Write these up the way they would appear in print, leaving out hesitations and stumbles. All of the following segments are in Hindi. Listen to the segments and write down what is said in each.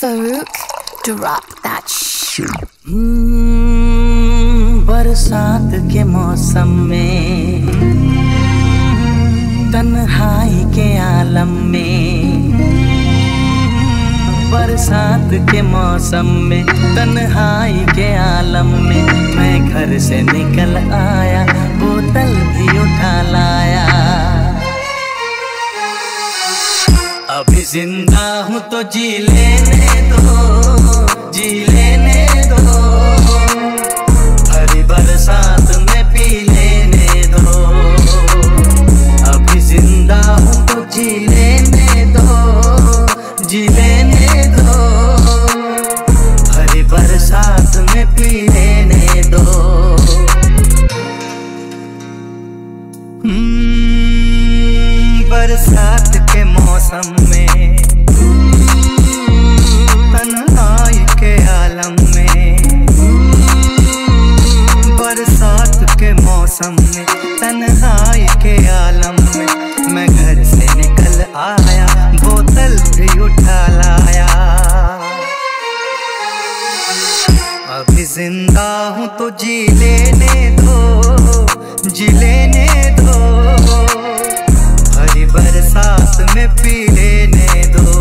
Farouk, drop that shit. बरसात के मौसम में, तन्हाई के आलम में, बरसात के मौसम में, तन्हाई के आलम में, मैं घर से निकल आया, बोतल भी उठा लाया। अभी जिंदा हूँ तो जी लेने दो, जी लेने दो, भरी बरसात में पी लेने दो। अभी जिंदा हूँ तो जी लेने दो, जी लेने दो, भरी बरसात में पी लेने दो। बरसात के मौसम में, तन्हाई के आलम में, बरसात के मौसम में, तन्हाई के आलम में, मैं घर से निकल आया, बोतल भी उठा लाया। अभी जिंदा हूँ तो जी लेने दो, जी लेने दो, भरी बरसात में पी लेने दो।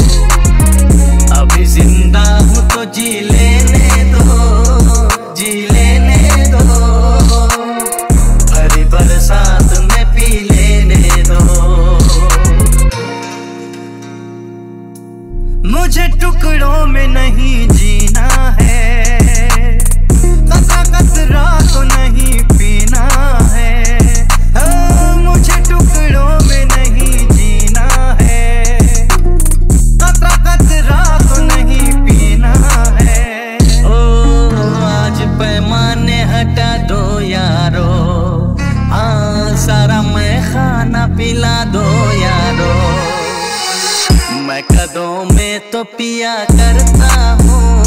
अभी जिंदा हूँ तो जी लेने दो, जी लेने दो, भरी बरसात में पी लेने दो। मुझे टुकड़ों में नहीं जीना है, कतरा कतरा तो नहीं पीना है। मुझे टुकड़ों में नहीं जीना है, कतरा कतरा तो नहीं पीना है। ओ आज पैमाने हटा दो यारो, हाँ सारा मैं खाना पिला दो यारो। मैं कदों में तो पिया करता हूँ,